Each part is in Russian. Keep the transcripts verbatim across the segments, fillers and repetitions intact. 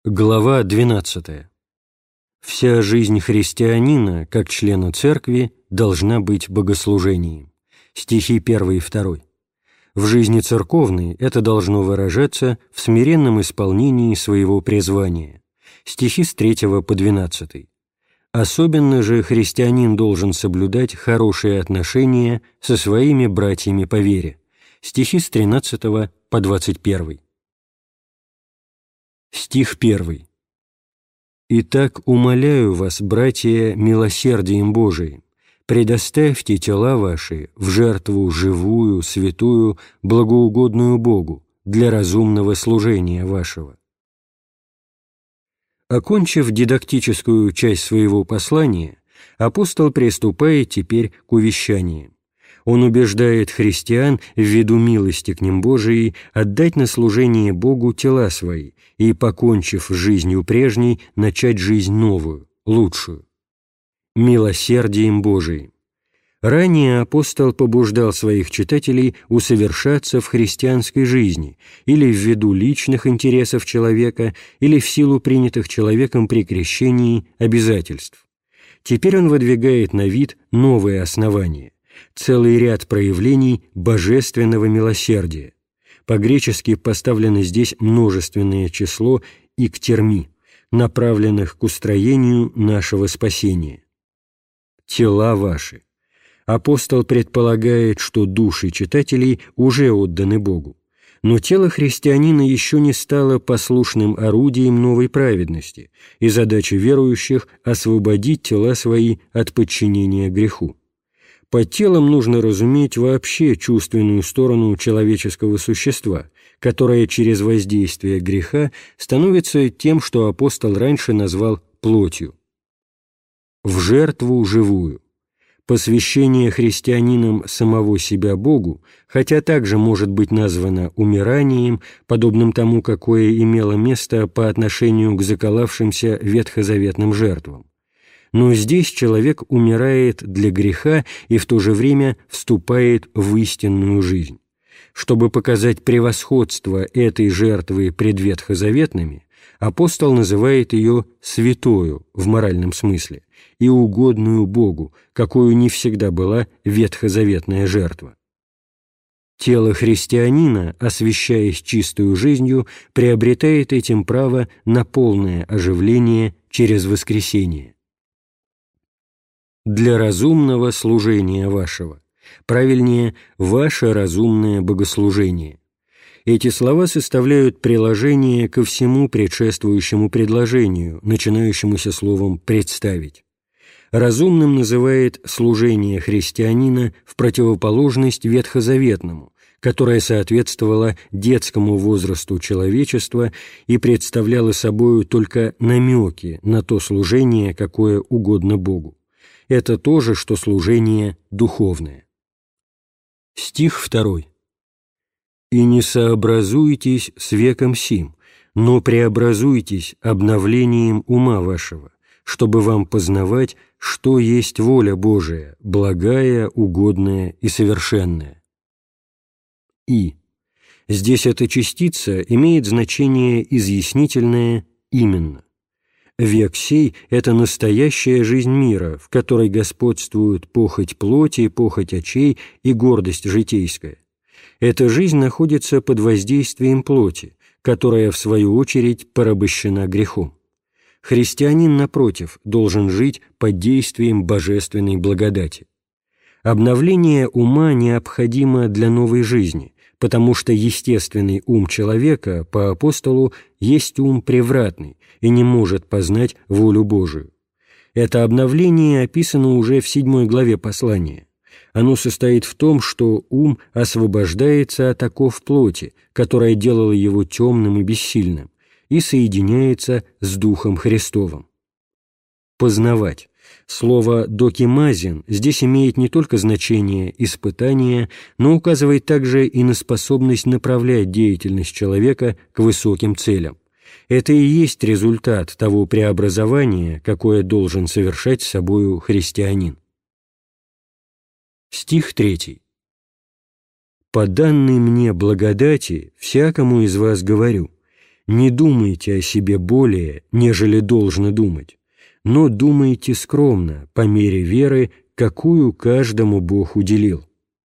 Глава двенадцатая. Вся жизнь христианина, как члена церкви, должна быть богослужением. Стихи первый и второй. В жизни церковной это должно выражаться в смиренном исполнении своего призвания. Стихи с третьего по двенадцатый. Особенно же христианин должен соблюдать хорошие отношения со своими братьями по вере. Стихи с тринадцатого по двадцать первый. Стих первый. «Итак, умоляю вас, братья, милосердием Божиим, предоставьте тела ваши в жертву живую, святую, благоугодную Богу для разумного служения вашего». Окончив дидактическую часть своего послания, апостол приступает теперь к увещаниям. Он убеждает христиан ввиду милости к ним Божией отдать на служение Богу тела свои и, покончив с жизнью прежней, начать жизнь новую, лучшую. Милосердием Божиим. Ранее апостол побуждал своих читателей усовершаться в христианской жизни или ввиду личных интересов человека, или в силу принятых человеком при крещении обязательств. Теперь он выдвигает на вид новые основания, целый ряд проявлений божественного милосердия. По-гречески поставлено здесь множественное число «иктерми», направленных к устроению нашего спасения. Тела ваши. Апостол предполагает, что души читателей уже отданы Богу, но тело христианина еще не стало послушным орудием новой праведности, и задача верующих – освободить тела свои от подчинения греху. Под телом нужно разуметь вообще чувственную сторону человеческого существа, которая через воздействие греха становится тем, что апостол раньше назвал плотью. В жертву живую. Посвящение христианином самого себя Богу, хотя также может быть названо умиранием, подобным тому, какое имело место по отношению к заколавшимся ветхозаветным жертвам. Но здесь человек умирает для греха и в то же время вступает в истинную жизнь. Чтобы показать превосходство этой жертвы пред ветхозаветными, апостол называет ее святою в моральном смысле и угодную Богу, какую не всегда была ветхозаветная жертва. Тело христианина, освящаясь чистою жизнью, приобретает этим право на полное оживление через воскресение. Для разумного служения вашего, правильнее, ваше разумное богослужение. Эти слова составляют приложение ко всему предшествующему предложению, начинающемуся словом «представить». Разумным называет служение христианина в противоположность ветхозаветному, которое соответствовало детскому возрасту человечества и представляло собою только намеки на то служение, какое угодно Богу. Это то же, что служение духовное. Стих второй. «И не сообразуйтесь с веком сим, но преобразуйтесь обновлением ума вашего, чтобы вам познавать, что есть воля Божия, благая, угодная и совершенная». И. Здесь эта частица имеет значение изъяснительное «именно». Век сей – это настоящая жизнь мира, в которой господствуют похоть плоти, похоть очей и гордость житейская. Эта жизнь находится под воздействием плоти, которая, в свою очередь, порабощена грехом. Христианин, напротив, должен жить под действием божественной благодати. Обновление ума необходимо для новой жизни, потому что естественный ум человека, по апостолу, есть ум превратный и не может познать волю Божию. Это обновление описано уже в седьмой главе послания. Оно состоит в том, что ум освобождается от оков плоти, которая делала его темным и бессильным, и соединяется с Духом Христовым. Познавать. Слово «докимазин» здесь имеет не только значение испытания, но указывает также и на способность направлять деятельность человека к высоким целям. Это и есть результат того преобразования, какое должен совершать с собою христианин. Стих третий. «По данной мне благодати всякому из вас говорю, Не думайте о себе более, нежели должно думать, но думайте скромно, по мере веры, какую каждому Бог уделил.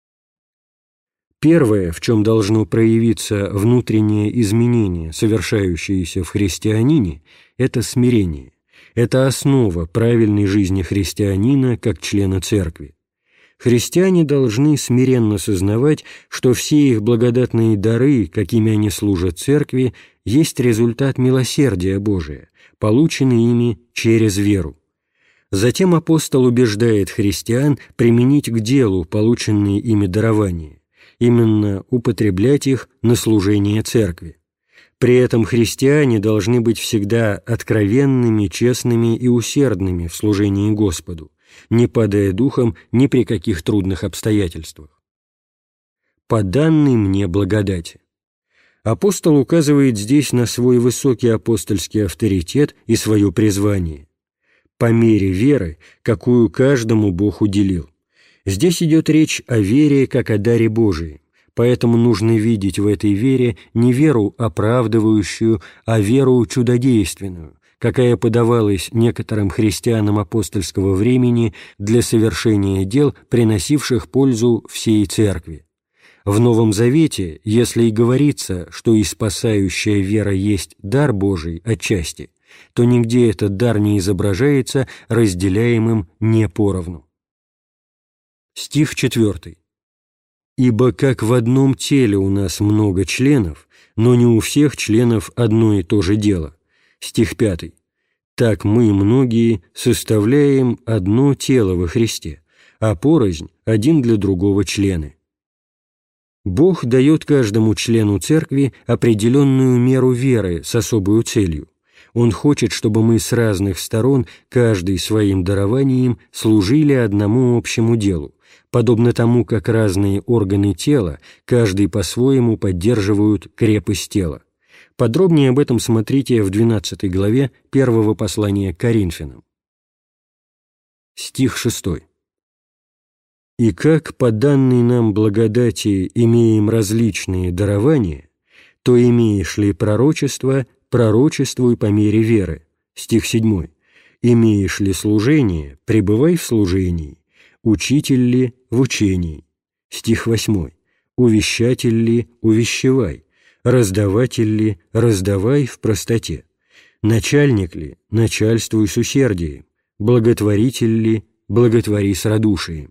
Первое, в чем должно проявиться внутреннее изменение, совершающееся в христианине, это смирение. Это основа правильной жизни христианина как члена Церкви. Христиане должны смиренно сознавать, что все их благодатные дары, какими они служат Церкви, есть результат милосердия Божия, полученный ими через веру. Затем апостол убеждает христиан применить к делу полученные ими дарования, именно употреблять их на служение Церкви. При этом христиане должны быть всегда откровенными, честными и усердными в служении Господу, не падая духом ни при каких трудных обстоятельствах. «По данной мне благодати». Апостол указывает здесь на свой высокий апостольский авторитет и свое призвание. «По мере веры, какую каждому Бог уделил». Здесь идет речь о вере как о даре Божием, поэтому нужно видеть в этой вере не веру оправдывающую, а веру чудодейственную, какая подавалась некоторым христианам апостольского времени для совершения дел, приносивших пользу всей Церкви. В Новом Завете, если и говорится, что и спасающая вера есть дар Божий отчасти, то нигде этот дар не изображается разделяемым не поровну. Стих четвертый. «Ибо как в одном теле у нас много членов, но не у всех членов одно и то же дело». Стих пятый. «Так мы, многие, составляем одно тело во Христе, а порознь один для другого члены». Бог дает каждому члену Церкви определенную меру веры с особой целью. Он хочет, чтобы мы с разных сторон, каждый своим дарованием, служили одному общему делу, подобно тому, как разные органы тела, каждый по-своему поддерживают крепость тела. Подробнее об этом смотрите в двенадцатой главе первого послания к Коринфянам. Стих шестой. «И как по данной нам благодати имеем различные дарования, то имеешь ли пророчество, пророчествуй по мере веры». Стих седьмой. «Имеешь ли служение, пребывай в служении, учитель ли в учении». Стих восьмой. «Увещатель ли, увещевай, раздаватель ли, раздавай в простоте, начальник ли, начальствуй с усердием, благотворитель ли, благотвори с радушием».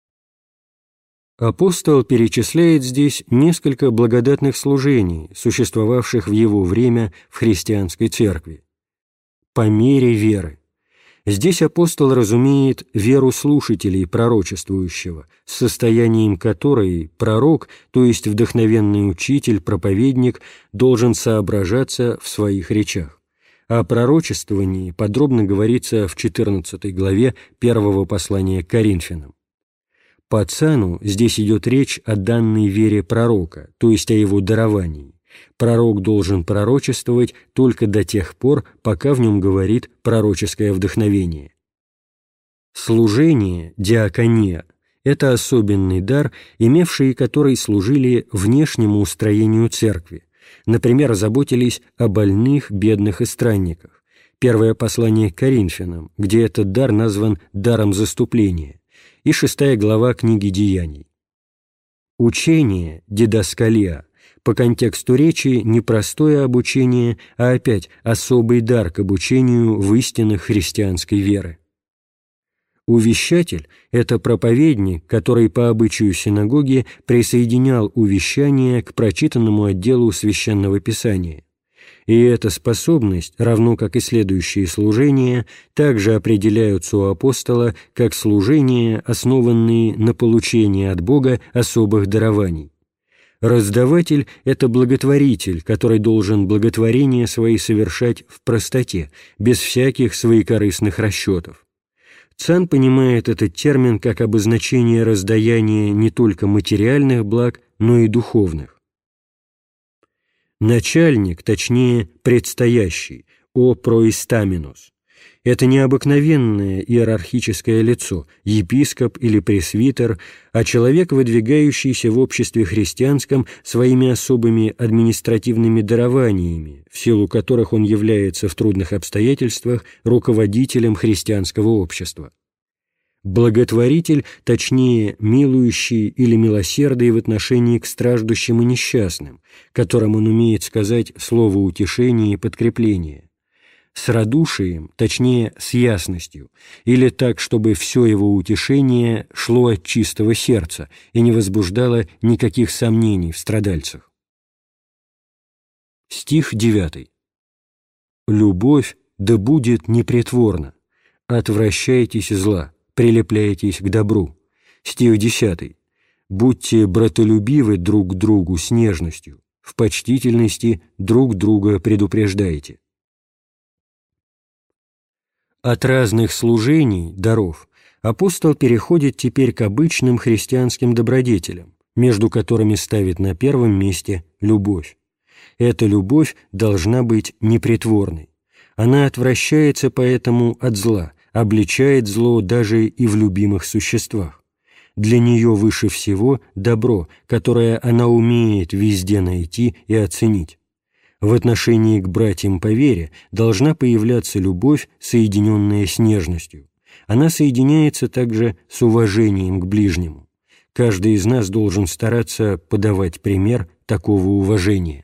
Апостол перечисляет здесь несколько благодатных служений, существовавших в его время в христианской церкви. По мере веры. Здесь апостол разумеет веру слушателей пророчествующего, с состоянием которой пророк, то есть вдохновенный учитель, проповедник, должен соображаться в своих речах. О пророчествовании подробно говорится в четырнадцатой главе первого послания к Коринфянам. По цану здесь идет речь о данной вере пророка, то есть о его даровании. Пророк должен пророчествовать только до тех пор, пока в нем говорит пророческое вдохновение. Служение, диакония – это особенный дар, имевшие который служили внешнему устроению церкви, например, заботились о больных, бедных и странниках. Первое послание к Коринфянам, где этот дар назван даром заступления, и шестая глава книги Деяний. Учение, дидаскалия, по контексту речи не простое обучение, а опять особый дар к обучению в истинах христианской веры. Увещатель – это проповедник, который по обычаю синагоги присоединял увещание к прочитанному отделу Священного Писания. И эта способность, равно как и следующие служения, также определяются у апостола как служения, основанные на получении от Бога особых дарований. Раздаватель – это благотворитель, который должен благотворения свои совершать в простоте, без всяких своекорыстных расчетов. Цан понимает этот термин как обозначение раздаяния не только материальных благ, но и духовных. Начальник, точнее, предстоящий, о проистаминус. Это не обыкновенное иерархическое лицо, епископ или пресвитер, а человек, выдвигающийся в обществе христианском своими особыми административными дарованиями, в силу которых он является в трудных обстоятельствах руководителем христианского общества. Благотворитель, точнее, милующий или милосердный в отношении к страждущим и несчастным, которым он умеет сказать слово утешения и подкрепления, с радушием, точнее, с ясностью, или так, чтобы все его утешение шло от чистого сердца и не возбуждало никаких сомнений в страдальцах. Стих девятый. «Любовь да будет непритворна, отвращайтесь зла, прилепляйтесь к добру». Стих десятый. «Будьте братолюбивы друг к другу с нежностью, в почтительности друг друга предупреждайте». От разных служений, даров, апостол переходит теперь к обычным христианским добродетелям, между которыми ставит на первом месте любовь. Эта любовь должна быть непритворной. Она отвращается поэтому от зла, обличает зло даже и в любимых существах. Для нее выше всего добро, которое она умеет везде найти и оценить. В отношении к братьям по вере должна появляться любовь, соединенная с нежностью. Она соединяется также с уважением к ближнему. Каждый из нас должен стараться подавать пример такого уважения.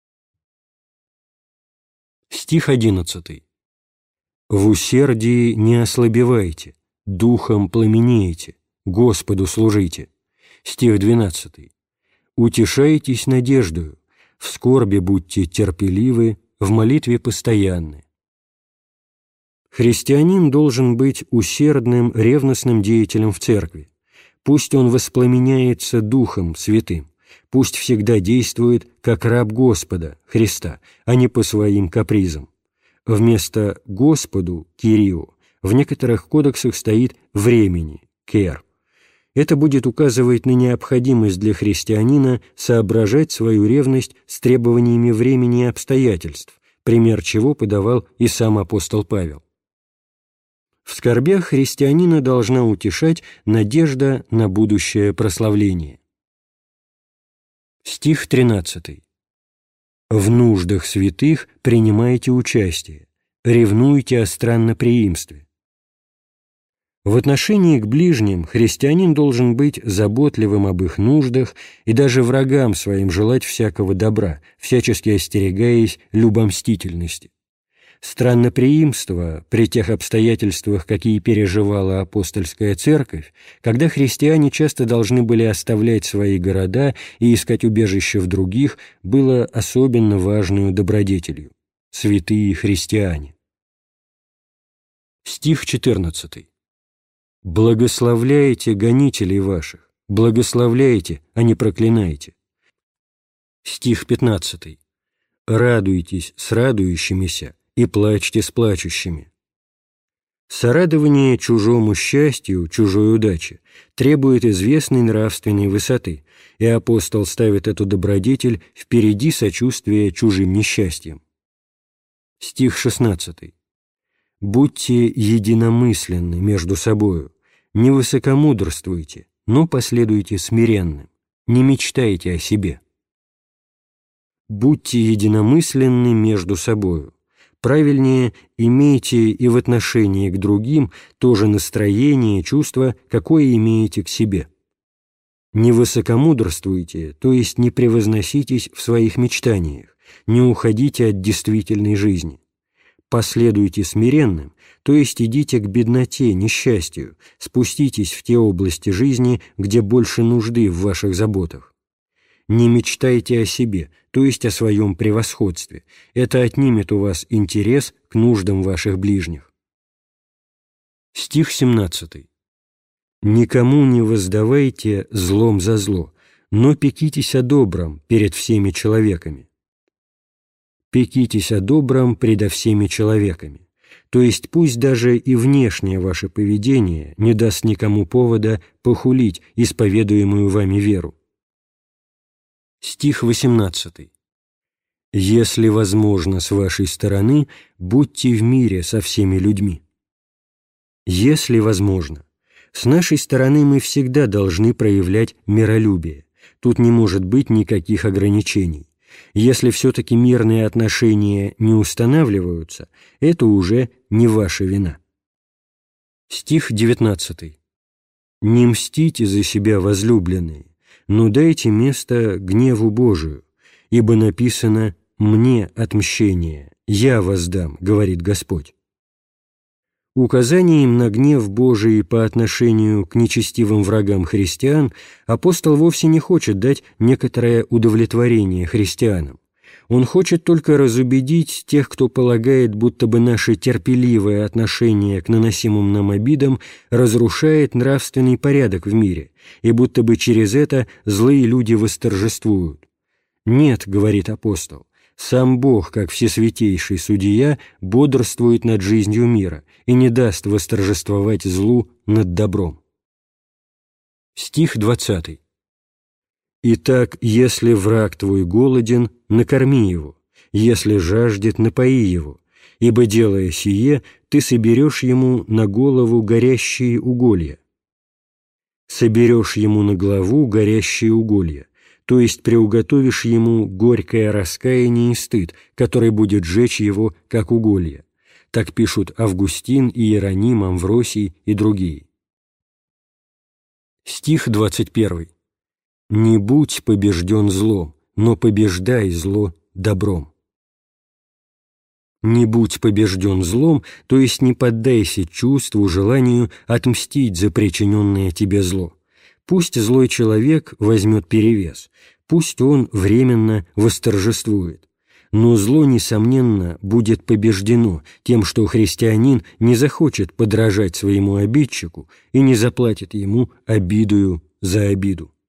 Стих одиннадцатый. «В усердии не ослабевайте, духом пламенеете, Господу служите». Стих двенадцатый. «Утешайтесь надеждою, в скорби будьте терпеливы, в молитве постоянны». Христианин должен быть усердным, ревностным деятелем в церкви. Пусть он воспламеняется Духом Святым, пусть всегда действует как раб Господа, Христа, а не по своим капризам. Вместо «Господу» Кирио в некоторых кодексах стоит «времени» Кер. Это будет указывать на необходимость для христианина соображать свою ревность с требованиями времени и обстоятельств, пример чего подавал и сам апостол Павел. В скорбях христианина должна утешать надежда на будущее прославление. Стих тринадцатый. «В нуждах святых принимайте участие, ревнуйте о странноприимстве». В отношении к ближним христианин должен быть заботливым об их нуждах и даже врагам своим желать всякого добра, всячески остерегаясь любомстительности. Странноприимство при тех обстоятельствах, какие переживала апостольская церковь, когда христиане часто должны были оставлять свои города и искать убежище в других, было особенно важную добродетелью. Святые христиане. Стих четырнадцатый. «Благословляйте гонителей ваших, благословляйте, а не проклинайте». Стих пятнадцатый. «Радуйтесь с радующимися и плачьте с плачущими». Сорадование чужому счастью, чужой удаче требует известной нравственной высоты, и апостол ставит эту добродетель впереди сочувствия чужим несчастьям. Стих шестнадцатый. «Будьте единомысленны между собою, не высокомудрствуйте, но последуйте смиренным, не мечтайте о себе». Будьте единомысленны между собою. Правильнее, имейте и в отношении к другим то же настроение, чувство, какое имеете к себе. Не высокомудрствуйте, то есть не превозноситесь в своих мечтаниях, не уходите от действительной жизни. Последуйте смиренным, то есть идите к бедноте, несчастью, спуститесь в те области жизни, где больше нужды в ваших заботах. Не мечтайте о себе, то есть о своем превосходстве. Это отнимет у вас интерес к нуждам ваших ближних. Стих семнадцатый. «Никому не воздавайте злом за зло, но пекитесь о добром перед всеми человеками». «Пекитесь о добром предо всеми человеками», то есть пусть даже и внешнее ваше поведение не даст никому повода похулить исповедуемую вами веру. Стих восемнадцатый. Если возможно с вашей стороны, будьте в мире со всеми людьми. Если возможно. С нашей стороны мы всегда должны проявлять миролюбие. Тут не может быть никаких ограничений. Если все-таки мирные отношения не устанавливаются, это уже не ваша вина. Стих девятнадцатый. «Не мстите за себя, возлюбленные, но дайте место гневу Божию, ибо написано: «Мне отмщение, я воздам, говорит Господь». Указанием на гнев Божий по отношению к нечестивым врагам христиан апостол вовсе не хочет дать некоторое удовлетворение христианам. Он хочет только разубедить тех, кто полагает, будто бы наше терпеливое отношение к наносимым нам обидам разрушает нравственный порядок в мире, и будто бы через это злые люди восторжествуют. «Нет, — говорит апостол, — сам Бог, как всесвятейший судья, бодрствует над жизнью мира и не даст восторжествовать злу над добром». Стих двадцатый. «Итак, если враг твой голоден, накорми его, если жаждет, напои его, ибо, делая сие, ты соберешь ему на голову горящие уголья». Соберешь ему на главу горящие уголья, то есть приуготовишь ему горькое раскаяние и стыд, который будет жечь его, как уголья. Так пишут Августин, Иероним, Амвросий и другие. Стих двадцать первый. «Не будь побежден злом, но побеждай зло добром». Не будь побежден злом, то есть не поддайся чувству, желанию отмстить за причиненное тебе зло. Пусть злой человек возьмет перевес, пусть он временно восторжествует, но зло, несомненно, будет побеждено тем, что христианин не захочет подражать своему обидчику и не заплатит ему обидою за обиду.